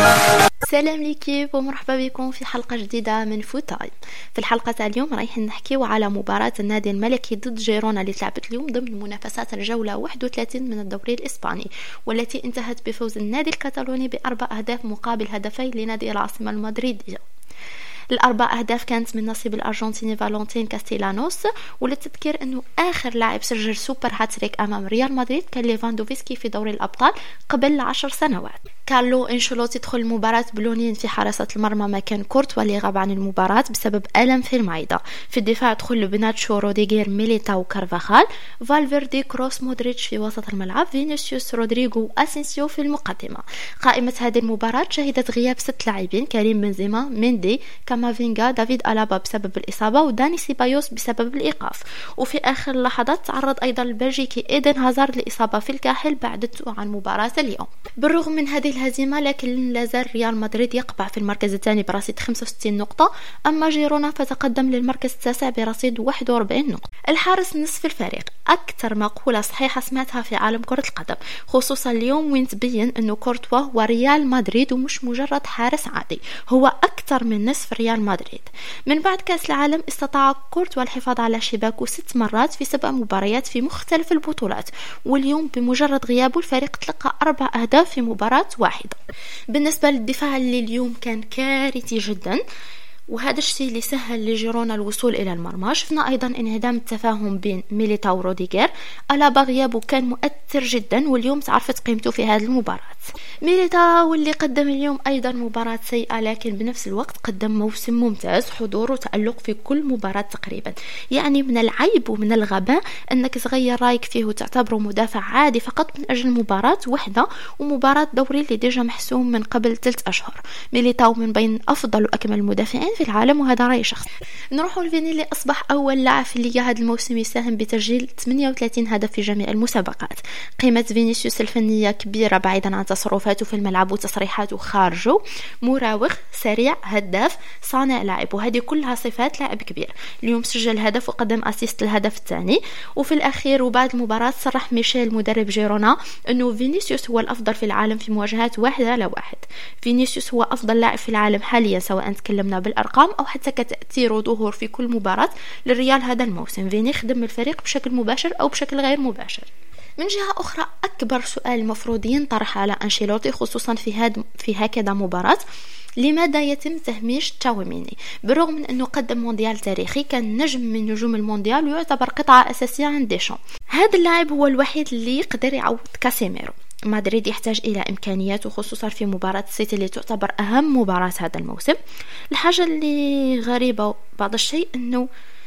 سلام ليكيب ومرحبا بكم في حلقة جديدة من فوت تايم. في الحلقة تاع اليوم رايحين نحكيو على مباراة النادي الملكي ضد جيرونا اللي تلعبت اليوم ضمن منافسات الجولة 31 من الدوري الإسباني، والتي انتهت بفوز النادي الكتالوني ب4 أهداف مقابل هدفين لنادي العاصمة المدريدية. ال4 أهداف كانت من نصيب الأرجنتيني فالنتين كاستيلانوس، وللتذكير أنه آخر لاعب سجل سوبر هاتريك أمام ريال مدريد كان ليفاندوفسكي في دوري الأبطال قبل 10 سنوات. كارلو انشيلوتي دخل المباراة بلونين في حراسة المرمى مكان كورتوا اللي غاب عن المباراة بسبب ألم في المعدة. في الدفاع دخل بناتشو، روديغير، ميليتاو، كارفاخال، فالفيردي، كروس، مودريتش في وسط الملعب، فينيسيوس، رودريغو، أسينسيو في المقدمة. قائمة هذه المباراة شهدت غياب 6 لاعبين: كريم بنزيما، ميندي، كامافينغا، دافيد ألابا بسبب الإصابة، وداني سيبايوس بسبب الإيقاف. وفي آخر اللحظات تعرض أيضا البلجيكي إيدن هازارد لإصابة في الكاحل بعد عن مباراة اليوم. بالرغم من هذه الهزيمة لكن لازال ريال مدريد يقبع في المركز الثاني برصيد 65 نقطة، أما جيرونا فتقدم للمركز التاسع برصيد 41 نقطة. الحارس نصف الفريق أكثر مقولة صحيحة سمعتها في عالم كرة القدم، خصوصا اليوم وين تبين أنه كورتوا هو ريال مدريد ومش مجرد حارس عادي، هو أكثر من نصف ريال مدريد. من بعد كأس العالم استطاع كورتوا الحفاظ على شباكه 6 مرات في 7 مباريات في مختلف البطولات، واليوم بمجرد غيابه الفريق تلقى 4 أهداف في مباراة واحدة. بالنسبة للدفاع اللي اليوم كان كارثي جدا، وهذا الشيء اللي سهل لجيرونا الوصول إلى المرمى. شفنا أيضا انعدام التفاهم بين ميليتاو وروديغير. ألابا غيابه كان مؤثر جدا واليوم تعرفت قيمته في هذه المباراة. ميليتاو اللي قدم اليوم أيضا مباراة سيئة لكن بنفس الوقت قدم موسم ممتاز، حضور وتألق في كل مباراة تقريبا. يعني من العيب ومن الغباء أنك تغير رايك فيه وتعتبره مدافع عادي فقط من أجل مباراة واحدة، ومباراة دوري اللي ديجا محسوم من قبل 3 أشهر. ميليتاو من بين أفضل وأكمل المدافعين في العالم، وهذا رأي شخصي. نروحوا لفيني اللي أصبح أول لاعب في الليغا هذا الموسم يساهم بتسجيل 38 هدف في جميع المسابقات. قيمة فينيسيوس الفنية كبيرة بعيدا عن تصرفاته في الملعب وتصريحاته خارجه. مراوغ، سريع، هداف، صانع لعب، وهذه كلها صفات لاعب كبير. اليوم سجل هدف وقدم أسيست الهدف الثاني. وفي الأخير وبعد المباراة صرح ميشيل مدرب جيرونا أنه فينيسيوس هو الأفضل في العالم في مواجهات 1-1. فينيسيوس هو أفضل لاعب في العالم حاليا سواء تكلمنا بالأرقام أو حتى كتأثير وظهور في كل مباراة للريال هذا الموسم. فيني خدم الفريق بشكل مباشر أو بشكل غير مباشر. من جهة أخرى أكبر سؤال المفروض ينطرح على أنشيلوتي خصوصا في هكذا مباراة: لماذا يتم تهميش تشاوميني؟ بالرغم من أنه قدم مونديال تاريخي، كان نجم من نجوم المونديال ويعتبر قطعة أساسية عند ديشام. هذا اللاعب هو الوحيد اللي يقدر يعوض كاسيميرو. مدريد يحتاج إلى إمكانيات وخصوصا في مباراة السيتي اللي تعتبر أهم مباراة هذا الموسم. الحاجة اللي غريبة بعض الشيء أنه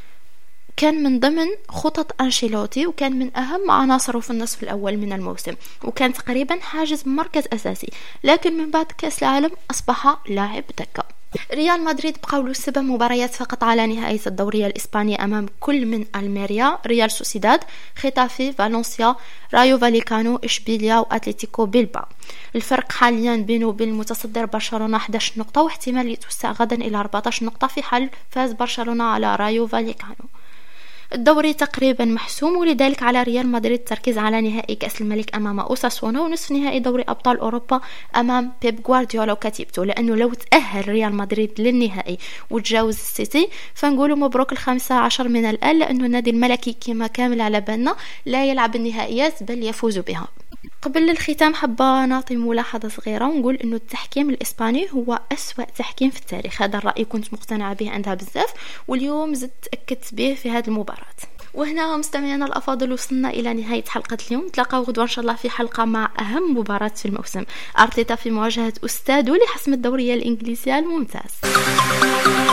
كان من ضمن خطط أنشيلوتي وكان من أهم عناصره في النصف الأول من الموسم، وكان تقريبا حاجز مركز أساسي، لكن من بعد كأس العالم أصبح لاعب دكة. ريال مدريد بقاو له 7 مباريات فقط على نهائية الدوري الإسباني أمام كل من الميريا، ريال سوسيداد، ختافي، فالنسيا، رايو فاليكانو، إشبيليا وأتلتيكو بيلباو. الفرق حاليا بينه وبين المتصدر برشلونة 11 نقطة، واحتمال يتوسع غدا إلى 14 نقطة في حال فاز برشلونة على رايو فاليكانو. الدوري تقريبا محسوم، ولذلك على ريال مدريد التركيز على نهائي كأس الملك أمام أوساسونا ونصف نهائي دوري أبطال أوروبا أمام بيب غوارديولا وكتيبته، لأنه لو تأهل ريال مدريد للنهائي وتجاوز السيتي فنقولوا مبروك 15 من الآن، لأنه النادي الملكي كما كامل على بالنا لا يلعب النهائيات بل يفوز بها. قبل الختام حابة نعطي ملاحظة صغيرة ونقول أنه التحكيم الإسباني هو أسوأ تحكيم في التاريخ. هذا الرأي كنت مقتنعة به عندها بزاف، واليوم زدت أكدت به في هذه المباراة. وهنا مستمعينا الأفاضل وصلنا إلى نهاية حلقة اليوم. نتلاقاو غدوة إن شاء الله في حلقة مع أهم مباراة في الموسم: أرتيتا في مواجهة أستاذه لحسم الدوري الإنجليزي الممتاز.